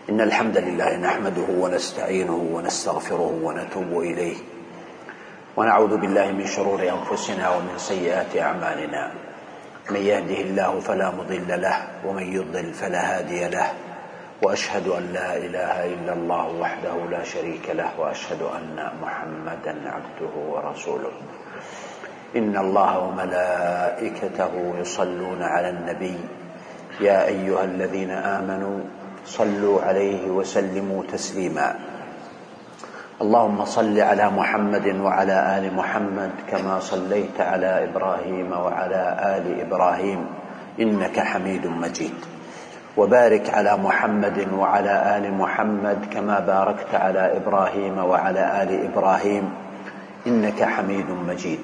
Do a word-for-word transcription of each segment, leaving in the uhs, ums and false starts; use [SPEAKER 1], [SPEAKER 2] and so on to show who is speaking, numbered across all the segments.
[SPEAKER 1] إن الحمد لله نحمده ونستعينه ونستغفره ونتوب إليه، ونعوذ بالله من شرور أنفسنا ومن سيئات أعمالنا. من يهده الله فلا مضل له، ومن يضلل فلا هادي له، وأشهد أن لا إله إلا الله وحده لا شريك له، وأشهد أن محمدا عبده ورسوله. إن الله وملائكته يصلون على النبي يا أيها الذين آمنوا صلوا عليه وسلموا تسليما. اللهم صل على محمد وعلى آل محمد كما صليت على إبراهيم وعلى آل إبراهيم إنك حميد مجيد، وبارك على محمد وعلى آل محمد كما باركت على إبراهيم وعلى آل إبراهيم إنك حميد مجيد.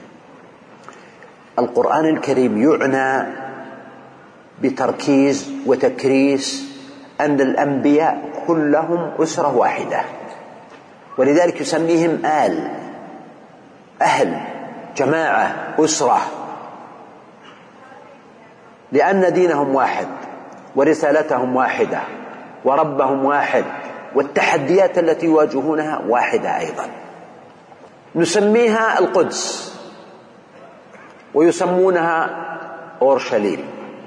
[SPEAKER 1] القرآن الكريم يعنى بتركيز وتكريس أن الأنبياء كلهم أسرة واحدة، ولذلك يسميهم آل، أهل، جماعة، أسرة، لأن دينهم واحد ورسالتهم واحدة وربهم واحد والتحديات التي يواجهونها واحدة أيضا. نسميها القدس ويسمونها أورشليم،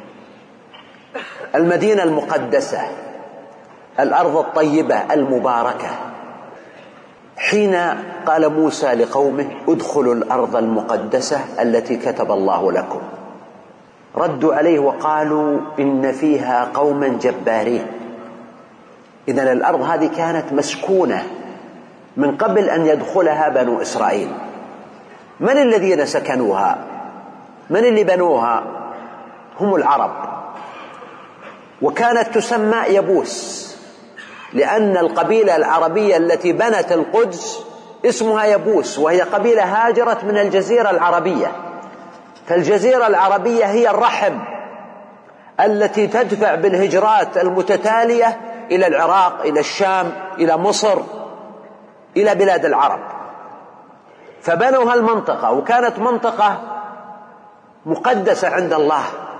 [SPEAKER 1] المدينة المقدسة، الأرض الطيبة المباركة. حين قال موسى لقومه ادخلوا الأرض المقدسة التي كتب الله لكم، ردوا عليه وقالوا إن فيها قوما جبارين. إذن الأرض هذه كانت مسكونة من قبل أن يدخلها بنو إسرائيل. من الذين سكنوها؟ من اللي بنوها؟ هم العرب، وكانت تسمى يبوس، لأن القبيلة العربية التي بنت القدس اسمها يبوس، وهي قبيلة هاجرت من الجزيرة العربية. فالجزيرة العربية هي الرحم التي تدفع بالهجرات المتتالية إلى العراق، إلى الشام، إلى مصر، إلى بلاد العرب. فبنوا هالمنطقة، وكانت منطقة مقدسة عند الله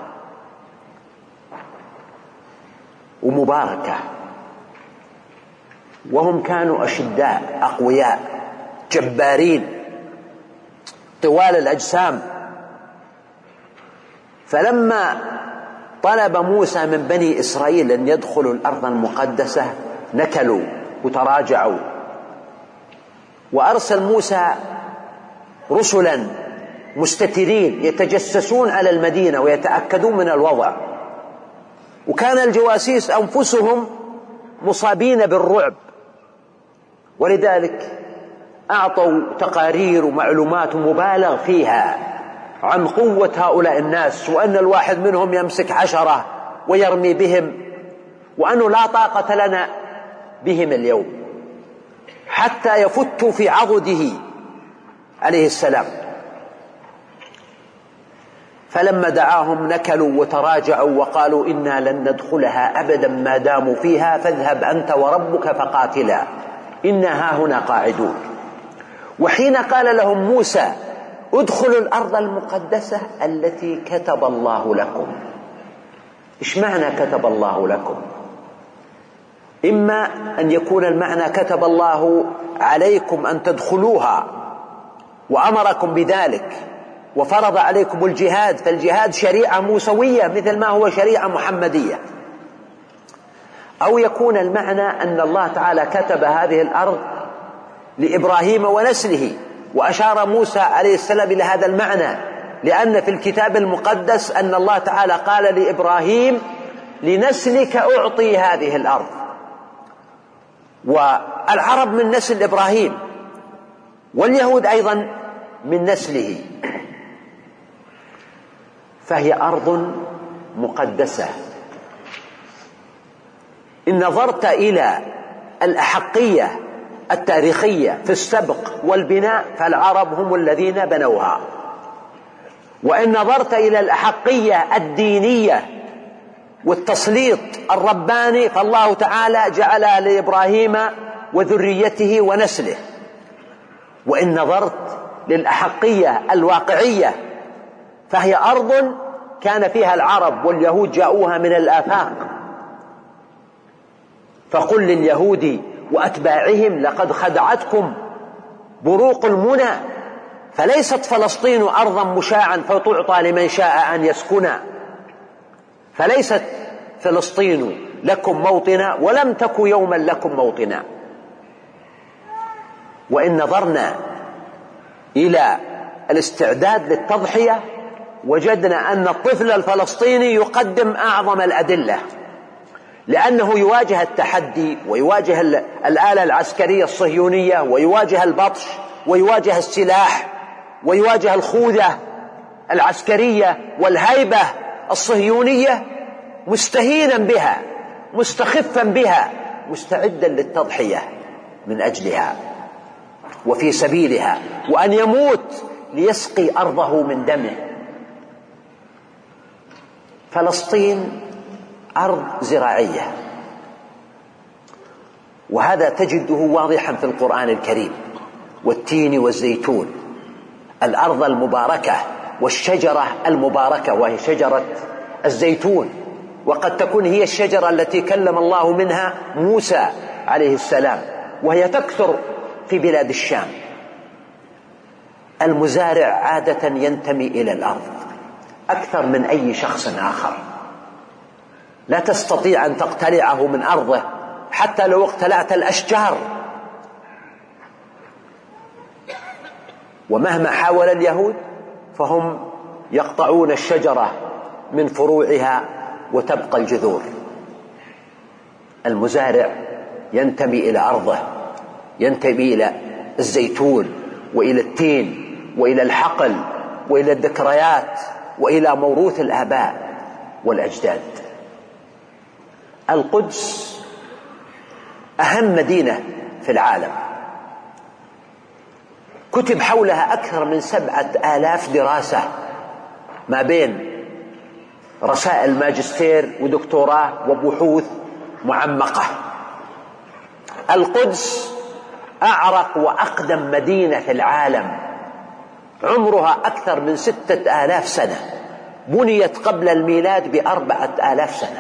[SPEAKER 1] ومباركة، وهم كانوا أشداء أقوياء جبارين طوال الأجسام. فلما طلب موسى من بني إسرائيل أن يدخلوا الأرض المقدسة نكلوا وتراجعوا، وأرسل موسى رسلا مستترين يتجسسون على المدينة ويتأكدون من الوضع، وكان الجواسيس أنفسهم مصابين بالرعب، ولذلك أعطوا تقارير ومعلومات مبالغ فيها عن قوة هؤلاء الناس، وأن الواحد منهم يمسك عشرة ويرمي بهم، وأنه لا طاقة لنا بهم اليوم، حتى يفتوا في عضده عليه السلام. فلما دعاهم نكلوا وتراجعوا وقالوا إنا لن ندخلها أبدا ما داموا فيها، فاذهب أنت وربك فقاتلا إنا هاهنا قاعدون. وحين قال لهم موسى ادخلوا الأرض المقدسة التي كتب الله لكم، إيش معنى كتب الله لكم؟ إما أن يكون المعنى كتب الله عليكم أن تدخلوها وأمركم بذلك وفرض عليكم الجهاد، فالجهاد شريعة موسوية مثل ما هو شريعة محمدية. أو يكون المعنى أن الله تعالى كتب هذه الأرض لإبراهيم ونسله، وأشار موسى عليه السلام إلى هذا المعنى، لأن في الكتاب المقدس أن الله تعالى قال لإبراهيم لنسلك أعطي هذه الأرض، والعرب من نسل إبراهيم، واليهود أيضا من نسله، فهي أرض مقدسة. إن نظرت إلى الأحقية التاريخية في السبق والبناء فالعرب هم الذين بنوها، وإن نظرت إلى الأحقية الدينية والتسليط الرباني فالله تعالى جعلها لإبراهيم وذريته ونسله. وإن نظرت للأحقية الواقعية فهي أرض كان فيها العرب واليهود جاءوها من الآفاق، فقل لليهود وأتباعهم لقد خدعتكم بروق المنى، فليست فلسطين أرضا مشاعا فتعطى لمن شاء أن يسكنا، فليست فلسطين لكم موطنا ولم تك يوما لكم موطنا. وإن نظرنا إلى الاستعداد للتضحية وجدنا أن الطفل الفلسطيني يقدم أعظم الأدلة، لأنه يواجه التحدي ويواجه الآلة العسكرية الصهيونية ويواجه البطش ويواجه السلاح ويواجه الخوذة العسكرية والهيبة الصهيونية مستهينا بها مستخفا بها مستعدا للتضحية من أجلها وفي سبيلها، وأن يموت ليسقي أرضه من دمه. فلسطين أرض زراعية، وهذا تجده واضحا في القرآن الكريم، والتين والزيتون، الأرض المباركة والشجرة المباركة وهي شجرة الزيتون، وقد تكون هي الشجرة التي كلم الله منها موسى عليه السلام، وهي تكثر في بلاد الشام. المزارع عادة ينتمي إلى الأرض أكثر من أي شخص آخر، لا تستطيع أن تقتلعه من أرضه حتى لو اقتلعت الأشجار. ومهما حاول اليهود فهم يقطعون الشجرة من فروعها وتبقى الجذور. المزارع ينتمي إلى أرضه، ينتمي إلى الزيتون وإلى التين وإلى الحقل وإلى الذكريات وإلى موروث الآباء والأجداد. القدس أهم مدينة في العالم، كتب حولها أكثر من سبعة آلاف دراسة ما بين رسائل ماجستير ودكتوراه وبحوث معمقة. القدس أعرق وأقدم مدينة في العالم، عمرها أكثر من ستة آلاف سنة، بنيت قبل الميلاد بأربعة آلاف سنة.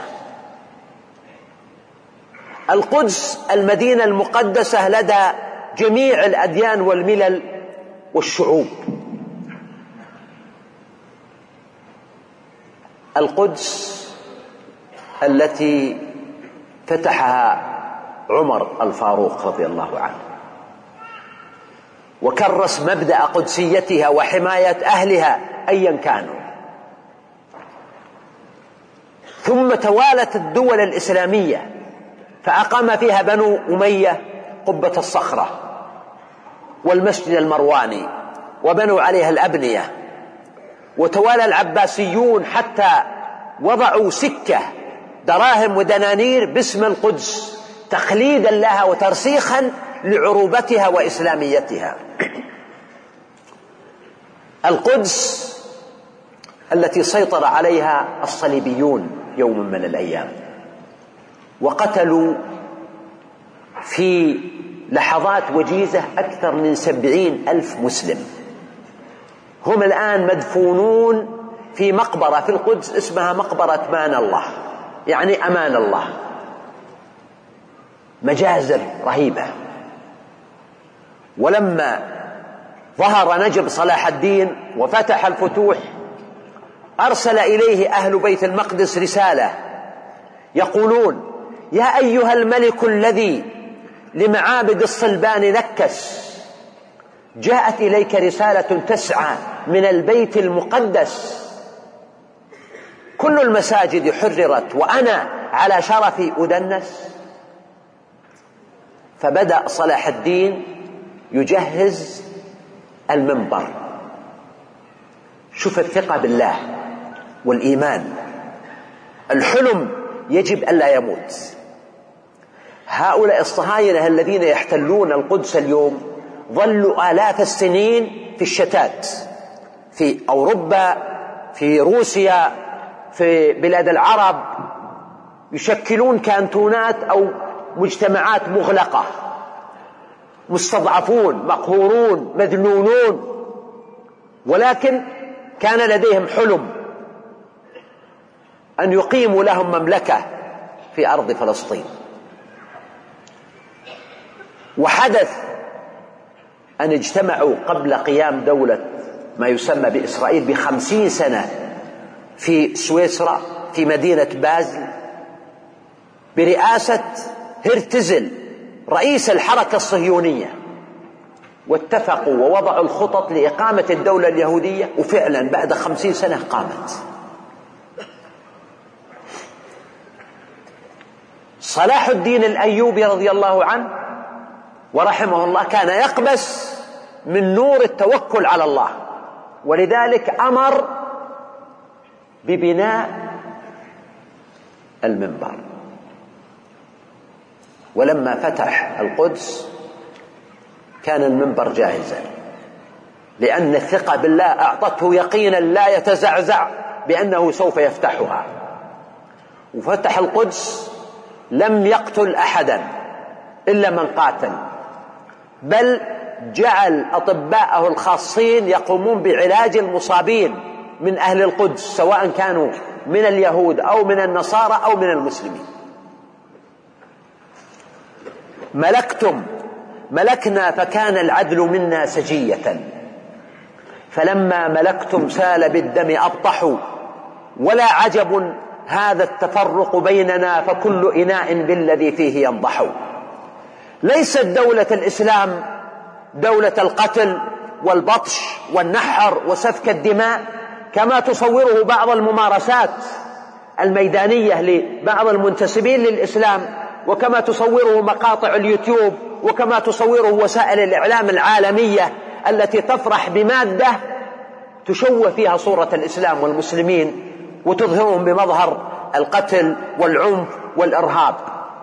[SPEAKER 1] القدس المدينة المقدسة لدى جميع الأديان والملل والشعوب. القدس التي فتحها عمر الفاروق رضي الله عنه وكرس مبدأ قدسيتها وحماية أهلها أيا كانوا. ثم توالت الدول الإسلامية فأقام فيها بنو أمية قبة الصخرة والمسجد المرواني وبنوا عليها الأبنية، وتوالى العباسيون حتى وضعوا سكة دراهم ودنانير باسم القدس تخليدا لها وترسيخا لعروبتها وإسلاميتها. القدس التي سيطر عليها الصليبيون يوم من الأيام وقتلوا في لحظات وجيزة أكثر من سبعين ألف مسلم، هم الآن مدفونون في مقبرة في القدس اسمها مقبرة مان الله، يعني أمان الله، مجازر رهيبة. ولما ظهر نجب صلاح الدين وفتح الفتوح أرسل إليه أهل بيت المقدس رسالة يقولون: يا أيها الملك الذي لمعابد الصلبان نكس، جاءت إليك رسالة تسعى من البيت المقدس، كل المساجد حررت وأنا على شرفي أدنس. فبدأ صلاح الدين يجهز المنبر. شوف الثقة بالله والإيمان، الحلم يجب ألا يموت. هؤلاء الصهاينة الذين يحتلون القدس اليوم ظلوا آلاف السنين في الشتات، في أوروبا، في روسيا، في بلاد العرب، يشكلون كانتونات أو مجتمعات مغلقة، مستضعفون، مقهورون، مذلولون، ولكن كان لديهم حلم أن يقيموا لهم مملكة في أرض فلسطين. وحدث أن اجتمعوا قبل قيام دولة ما يسمى بإسرائيل بخمسين سنة في سويسرا في مدينة بازل برئاسة هرتزل رئيس الحركة الصهيونية، واتفقوا ووضعوا الخطط لإقامة الدولة اليهودية، وفعلا بعد خمسين سنة قامت. صلاح الدين الأيوبي رضي الله عنه ورحمه الله كان يقبس من نور التوكل على الله، ولذلك أمر ببناء المنبر. ولما فتح القدس كان المنبر جاهزا، لأن الثقة بالله أعطته يقينا لا يتزعزع بأنه سوف يفتحها. وفتح القدس لم يقتل أحدا إلا من قاتل، بل جعل أطباءه الخاصين يقومون بعلاج المصابين من أهل القدس، سواء كانوا من اليهود أو من النصارى أو من المسلمين. ملكتم ملكنا فكان العدل منا سجية، فلما ملكتم سال بالدم أبطحوا، ولا عجب هذا التفرق بيننا فكل إناء بالذي فيه ينضح. ليست دولة الإسلام دولة القتل والبطش والنحر وسفك الدماء كما تصوره بعض الممارسات الميدانية لبعض المنتسبين للإسلام، وكما تصوره مقاطع اليوتيوب، وكما تصوره وسائل الإعلام العالمية التي تفرح بمادة تشوه فيها صورة الإسلام والمسلمين وتظهرهم بمظهر القتل والعنف والإرهاب.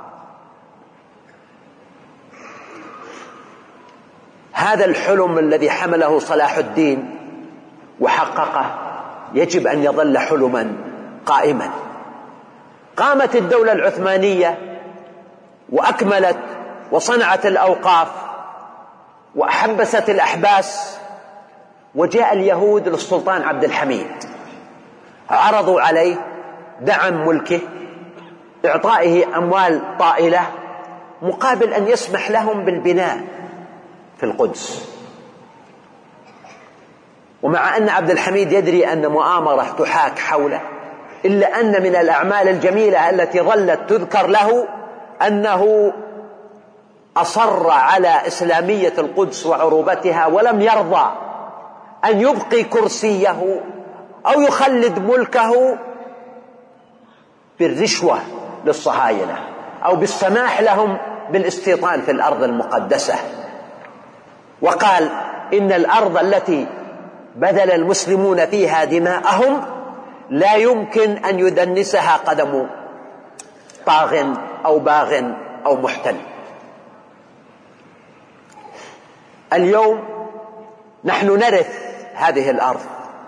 [SPEAKER 1] هذا الحلم الذي حمله صلاح الدين وحققه يجب أن يظل حلما قائما. قامت الدولة العثمانية وأكملت وصنعت الأوقاف وحبست الأحباس، وجاء اليهود للسلطان عبد الحميد، عرضوا عليه دعم ملكه، إعطائه أموال طائلة مقابل أن يسمح لهم بالبناء في القدس. ومع أن عبد الحميد يدري أن مؤامرة تحاك حوله، إلا أن من الأعمال الجميلة التي ظلت تذكر له أنه أصر على إسلامية القدس وعروبتها، ولم يرضى أن يبقي كرسيه أو يخلد ملكه بالرشوة للصهاينة أو بالسماح لهم بالاستيطان في الأرض المقدسة. وقال إن الأرض التي بذل المسلمون فيها دماءهم لا يمكن أن يدنسها قدم طاغ أو باغ أو محتل. اليوم نحن نرث هذه الأرض،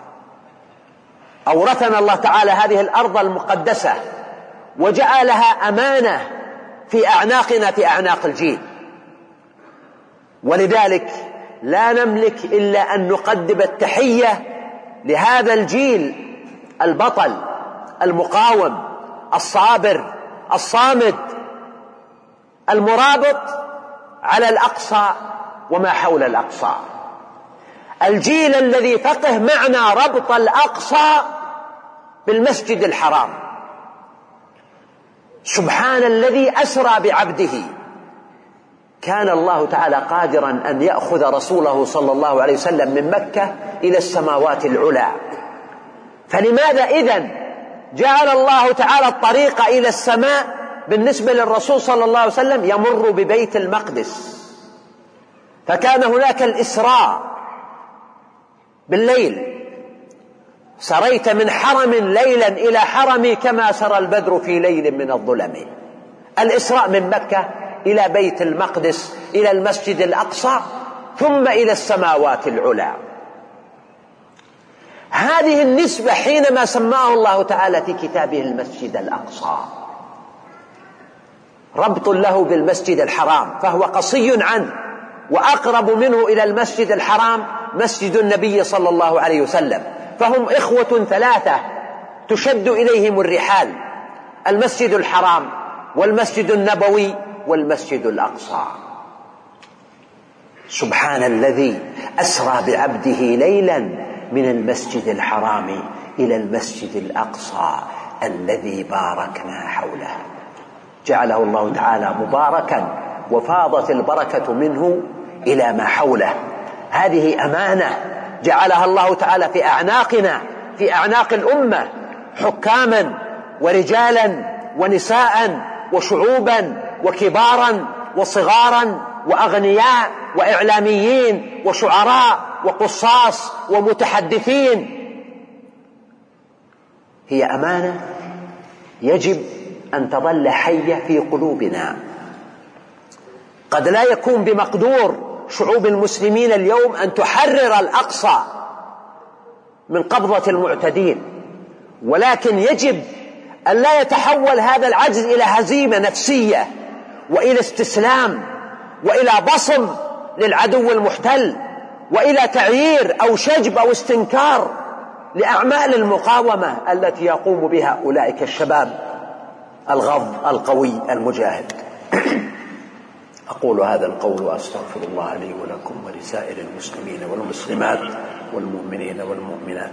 [SPEAKER 1] أورثنا الله تعالى هذه الأرض المقدسة وجعلها أمانة في أعناقنا في أعناق الجيل، ولذلك لا نملك إلا أن نقدم التحية لهذا الجيل البطل المقاوم الصابر الصامد المرابط على الأقصى وما حول الأقصى، الجيل الذي فقه معنى ربط الأقصى بالمسجد الحرام. سبحان الذي أسرى بعبده. كان الله تعالى قادرا أن يأخذ رسوله صلى الله عليه وسلم من مكة إلى السماوات العلى، فلماذا إذن جعل الله تعالى الطريق إلى السماء بالنسبة للرسول صلى الله عليه وسلم يمر ببيت المقدس؟ فكان هناك الإسراء بالليل، سريت من حرم ليلا إلى حرمي كما سرى البدر في ليل من الظلم. الإسراء من مكة إلى بيت المقدس إلى المسجد الأقصى ثم إلى السماوات العلى. هذه النسبة حينما سماه الله تعالى في كتابه المسجد الأقصى ربط له بالمسجد الحرام، فهو قصي عنه، وأقرب منه إلى المسجد الحرام مسجد النبي صلى الله عليه وسلم، فهم إخوة ثلاثة تشد إليهم الرحال: المسجد الحرام والمسجد النبوي والمسجد الأقصى. سبحان الذي أسرى بعبده ليلا من المسجد الحرام إلى المسجد الأقصى الذي باركنا حوله. جعله الله تعالى مباركا وفاضت البركة منه إلى ما حوله. هذه أمانة جعلها الله تعالى في أعناقنا، في أعناق الأمة، حكاما ورجالا ونساء وشعوبا وكبارا وصغارا وأغنياء وإعلاميين وشعراء وقصاص ومتحدثين. هي أمانة يجب أن تظل حية في قلوبنا. قد لا يكون بمقدور شعوب المسلمين اليوم أن تحرر الأقصى من قبضة المعتدين، ولكن يجب أن لا يتحول هذا العجز إلى هزيمة نفسية وإلى استسلام وإلى بصم للعدو المحتل وإلى تعيير أو شجب أو استنكار لأعمال المقاومة التي يقوم بها أولئك الشباب الغض القوي المجاهد. أقول هذا القول وأستغفر الله لي ولكم ولسائر المسلمين والمسلمات والمؤمنين والمؤمنات.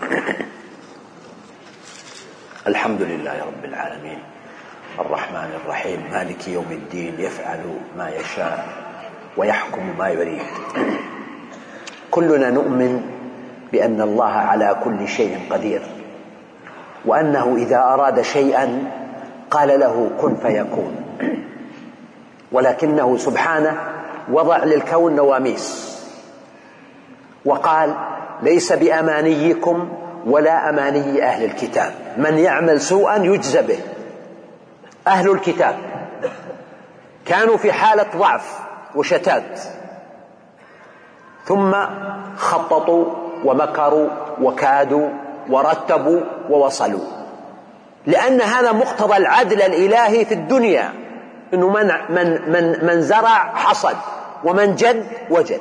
[SPEAKER 1] الحمد لله رب العالمين الرحمن الرحيم مالك يوم الدين، يفعل ما يشاء ويحكم ما يريد. كلنا نؤمن بأن الله على كل شيء قدير، وأنه إذا أراد شيئا قال له كن فيكون، ولكنه سبحانه وضع للكون نواميس وقال ليس بأمانيكم ولا أماني أهل الكتاب، من يعمل سوءا يجزى به. أهل الكتاب كانوا في حالة ضعف وشتات، ثم خططوا ومكروا وكادوا ورتبوا ووصلوا، لأن هذا مقتضى العدل الإلهي في الدنيا، إنه من, من, من, من زرع حصد ومن جد وجد.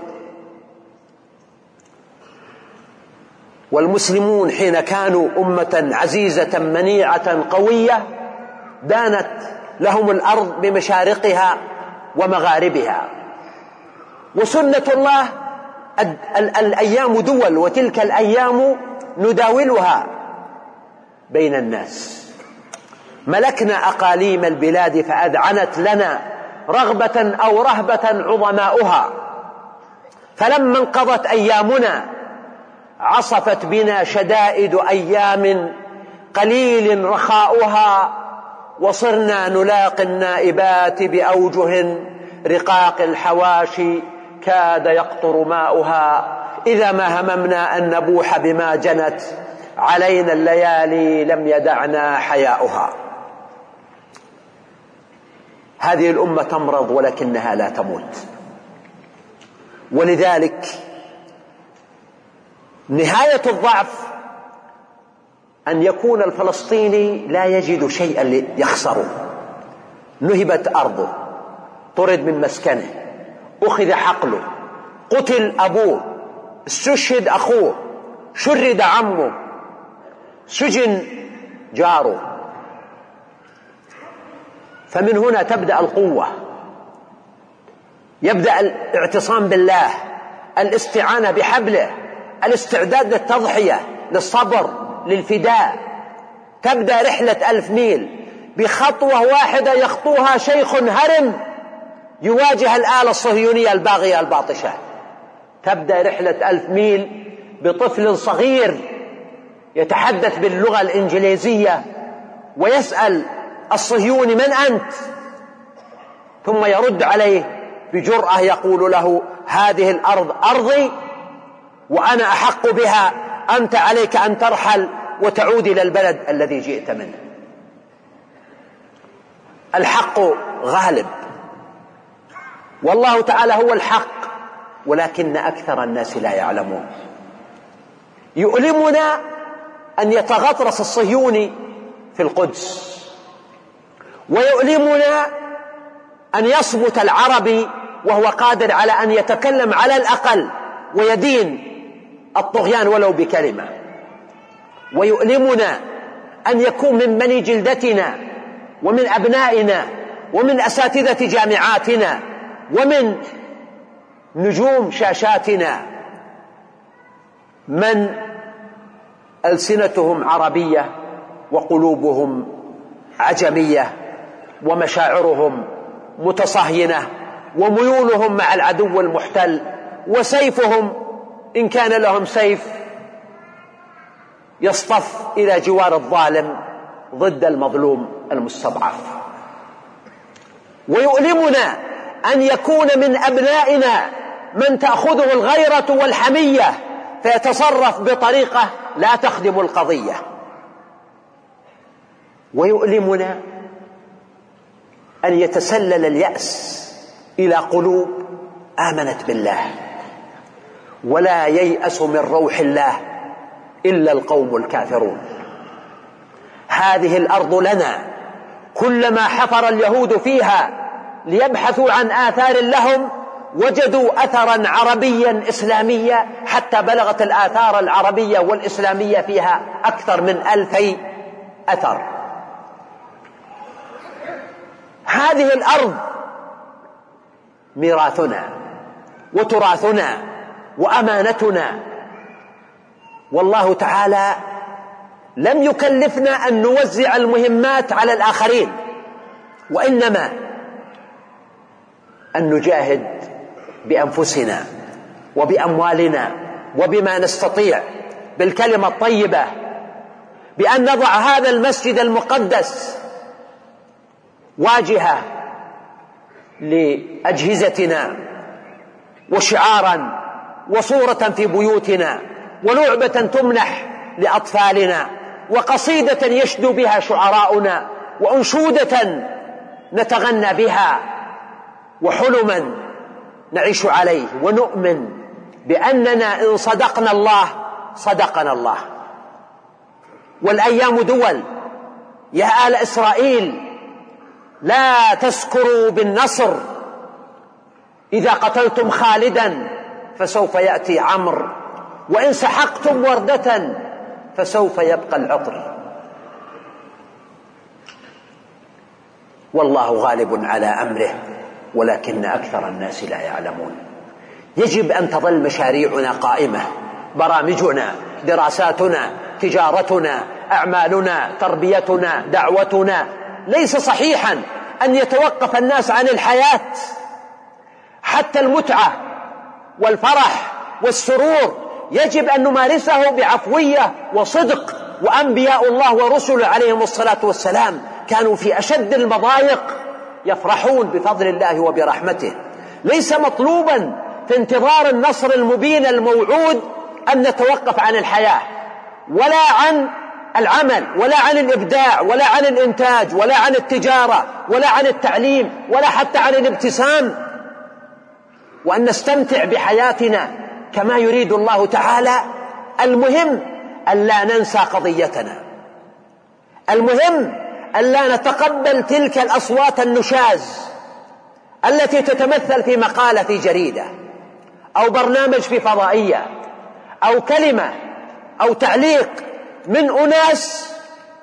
[SPEAKER 1] والمسلمون حين كانوا أمة عزيزة منيعة قوية دانت لهم الأرض بمشارقها ومغاربها. وسنة الله الأيام دول، وتلك الأيام نداولها بين الناس. ملكنا أقاليم البلاد فأذعنت لنا رغبة أو رهبة عظماؤها، فلما انقضت أيامنا عصفت بنا شدائد أيام قليل رخاؤها، وصرنا نلاقي النائبات بأوجه رقاق الحواشي كاد يقطر ماؤها، إذا ما هممنا أن نبوح بما جنت علينا الليالي لم يدعنا حياؤها. هذه الأمة تمرض ولكنها لا تموت، ولذلك نهاية الضعف أن يكون الفلسطيني لا يجد شيئا يخسره. نهبت أرضه، طرد من مسكنه، أخذ حقله، قتل أبوه، استشهد أخوه، شرد عمه، سجن جاره. فمن هنا تبدأ القوة، يبدأ الاعتصام بالله، الاستعانة بحبله، الاستعداد للتضحية، للصبر، للفداء. تبدأ رحلة ألف ميل بخطوة واحدة يخطوها شيخ هرم يواجه الآلة الصهيونية الباغية الباطشة. تبدأ رحلة ألف ميل بطفل صغير يتحدث باللغة الإنجليزية ويسأل الصهيوني من أنت؟ ثم يرد عليه بجرأة يقول له هذه الأرض أرضي وأنا أحق بها، أنت عليك أن ترحل وتعود إلى البلد الذي جئت منه. الحق غالب، والله تعالى هو الحق، ولكن أكثر الناس لا يعلمون. يؤلمنا أن يتغطرس الصهيوني في القدس، ويؤلمنا أن يصمت العربي وهو قادر على أن يتكلم على الأقل ويدين الطغيان ولو بكلمة. ويؤلمنا أن يكون من بني جلدتنا ومن أبنائنا ومن أساتذة جامعاتنا ومن نجوم شاشاتنا من ألسنتهم عربية وقلوبهم عجمية ومشاعرهم متصهينة وميولهم مع العدو المحتل، وسيفهم إن كان لهم سيف يصطف إلى جوار الظالم ضد المظلوم المستضعف. ويؤلمنا أن يكون من أبنائنا من تأخذه الغيرة والحمية فيتصرف بطريقة لا تخدم القضية. ويؤلمنا أن يتسلل اليأس إلى قلوب آمنت بالله، ولا ييأس من روح الله إلا القوم الكافرون. هذه الأرض لنا، كلما حفر اليهود فيها ليبحثوا عن آثار لهم وجدوا أثرا عربيا إسلاميا، حتى بلغت الآثار العربية والإسلامية فيها أكثر من ألفي أثر. هذه الأرض ميراثنا وتراثنا وأمانتنا، والله تعالى لم يكلفنا أن نوزع المهمات على الآخرين، وإنما أن نجاهد بأنفسنا وبأموالنا وبما نستطيع بالكلمة الطيبة، بأن نضع هذا المسجد المقدس واجهة لأجهزتنا وشعارا وصورة في بيوتنا ولعبة تمنح لأطفالنا وقصيدة يشدو بها شعراؤنا وأنشودة نتغنى بها وحلما نعيش عليه، ونؤمن بأننا إن صدقنا الله صدقنا الله. والأيام دول، يا آل إسرائيل لا تسكروا بالنصر، إذا قتلتم خالدا فسوف يأتي عمرو، وإن سحقتم وردة فسوف يبقى العطر. والله غالب على أمره ولكن أكثر الناس لا يعلمون. يجب أن تظل مشاريعنا قائمة، برامجنا، دراساتنا، تجارتنا، أعمالنا، تربيتنا، دعوتنا. ليس صحيحا أن يتوقف الناس عن الحياة، حتى المتعة والفرح والسرور يجب أن نمارسه بعفوية وصدق. وأنبياء الله ورسله عليهم الصلاة والسلام كانوا في أشد المضايق يفرحون بفضل الله وبرحمته. ليس مطلوبا في انتظار النصر المبين الموعود أن نتوقف عن الحياة ولا عن العمل ولا عن الإبداع ولا عن الإنتاج ولا عن التجارة ولا عن التعليم ولا حتى عن الابتسام، وأن نستمتع بحياتنا كما يريد الله تعالى. المهم ألا ننسى قضيتنا، المهم ألا نتقبل تلك الأصوات النشاز التي تتمثل في مقالة في جريدة أو برنامج في فضائية أو كلمة أو تعليق من أناس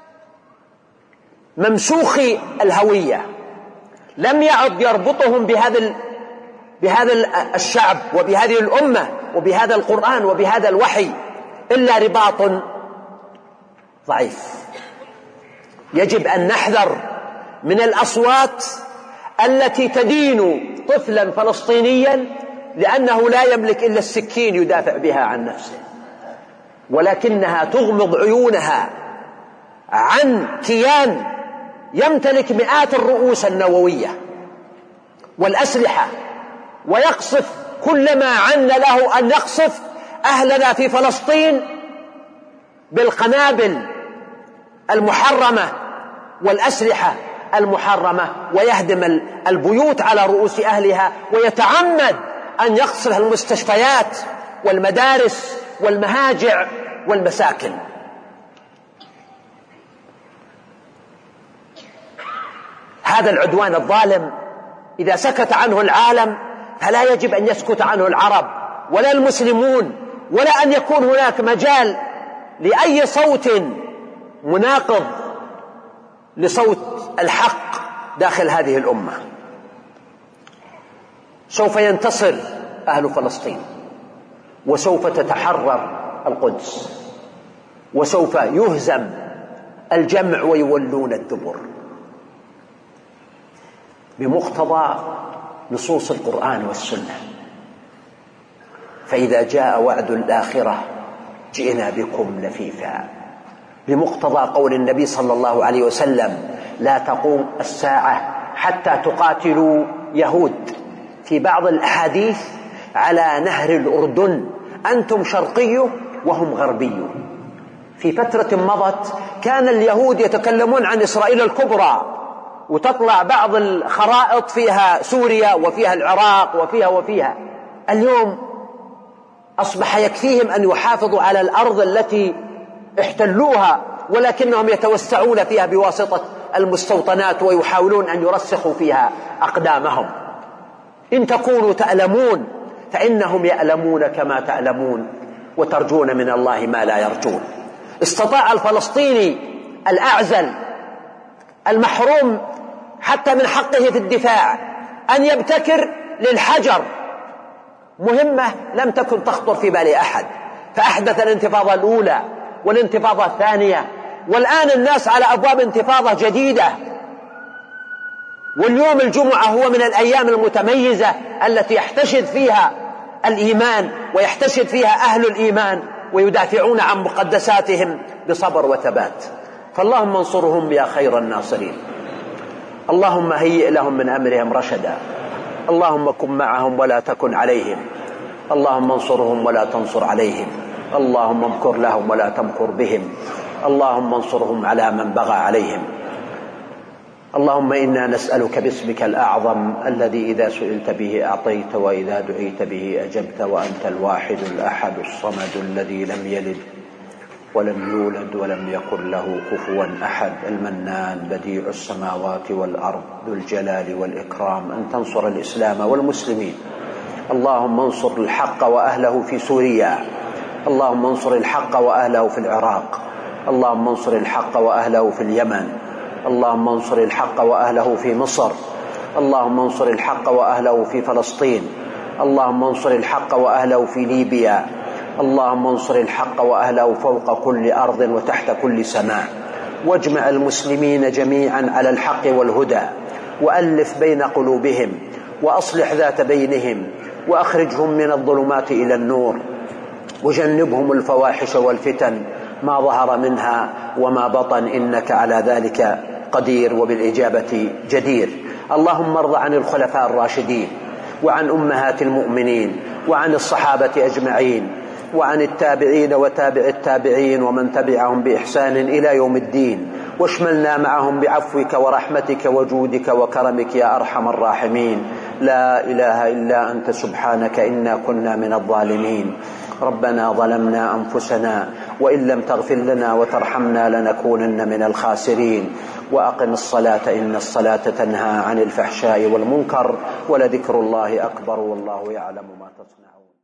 [SPEAKER 1] ممسوخي الهوية لم يعد يربطهم بهذا بهذا الشعب وبهذه الأمة وبهذا القرآن وبهذا الوحي إلا رباط ضعيف. يجب أن نحذر من الأصوات التي تدين طفلا فلسطينيا لأنه لا يملك إلا السكين يدافع بها عن نفسه، ولكنها تغمض عيونها عن كيان يمتلك مئات الرؤوس النووية والأسلحة، ويقصف كل ما عن له أن يقصف أهلنا في فلسطين بالقنابل المحرمة والأسلحة المحرمة، ويهدم البيوت على رؤوس أهلها، ويتعمد أن يقصف المستشفيات والمدارس والمهاجع والمساكن. هذا العدوان الظالم إذا سكت عنه العالم فلا يجب أن يسكت عنه العرب ولا المسلمون، ولا أن يكون هناك مجال لأي صوت مناقض لصوت الحق داخل هذه الأمة. سوف ينتصر أهل فلسطين، وسوف تتحرر القدس، وسوف يهزم الجمع ويولون الدبر بمقتضى نصوص القرآن والسنة. فإذا جاء وعد الآخرة جئنا بكم لفيفا، بمقتضى قول النبي صلى الله عليه وسلم: لا تقوم الساعة حتى تقاتلوا يهود، في بعض الأحاديث على نهر الأردن، أنتم شرقي وهم غربي. في فترة مضت كان اليهود يتكلمون عن إسرائيل الكبرى، وتطلع بعض الخرائط فيها سوريا وفيها العراق وفيها وفيها. اليوم أصبح يكفيهم أن يحافظوا على الأرض التي احتلوها، ولكنهم يتوسعون فيها بواسطة المستوطنات ويحاولون أن يرسخوا فيها أقدامهم. إن تكونوا تألمون فإنهم يألمون كما تألمون، وترجون من الله ما لا يرجون. استطاع الفلسطيني الأعزل المحروم حتى من حقه في الدفاع أن يبتكر للحجر مهمة لم تكن تخطر في بال أحد، فأحدث الانتفاضة الأولى والانتفاضة الثانية، والآن الناس على أبواب انتفاضة جديدة. واليوم الجمعة هو من الأيام المتميزة التي يحتشد فيها الإيمان ويحتشد فيها أهل الإيمان ويدافعون عن مقدساتهم بصبر وثبات. فاللهم انصرهم يا خير الناصرين، اللهم هيئ لهم من أمرهم رشدا، اللهم كن معهم ولا تكن عليهم، اللهم انصرهم ولا تنصر عليهم، اللهم امكر لهم ولا تمكر بهم، اللهم انصرهم على من بغى عليهم. اللهم إنا نسألك باسمك الأعظم الذي إذا سئلت به أعطيت وإذا دعيت به أجبت، وأنت الواحد الأحد الصمد الذي لم يلد ولم يولد ولم يكن له كفوا أحد، المنان بديع السماوات والأرض ذو الجلال والإكرام، أن تنصر الإسلام والمسلمين. اللهم انصر الحق وأهله في سوريا، اللهم انصر الحق وأهله في العراق، اللهم انصر الحق وأهله في اليمن، اللهم انصر الحق وأهله في مصر، اللهم انصر الحق وأهله في فلسطين، اللهم انصر الحق وأهله في ليبيا، اللهم انصر الحق وأهله فوق كل أرض وتحت كل سماء، واجمع المسلمين جميعا على الحق والهدى، وألف بين قلوبهم، وأصلح ذات بينهم، وأخرجهم من الظلمات إلى النور، وجنبهم الفواحش والفتن ما ظهر منها وما بطن، إنك على ذلك قدير وبالإجابة جدير. اللهم ارض عن الخلفاء الراشدين، وعن أمهات المؤمنين، وعن الصحابة أجمعين، وعن التابعين وتابع التابعين ومن تبعهم بإحسان إلى يوم الدين، واشملنا معهم بعفوك ورحمتك وجودك وكرمك يا أرحم الراحمين. لا إله إلا أنت سبحانك إنا كنا من الظالمين. ربنا ظلمنا أنفسنا وإن لم تغفر لنا وترحمنا لنكونن من الخاسرين. وأقم الصلاة إن الصلاة تنهى عن الفحشاء والمنكر، ولذكر الله أكبر والله يعلم ما تصنعون.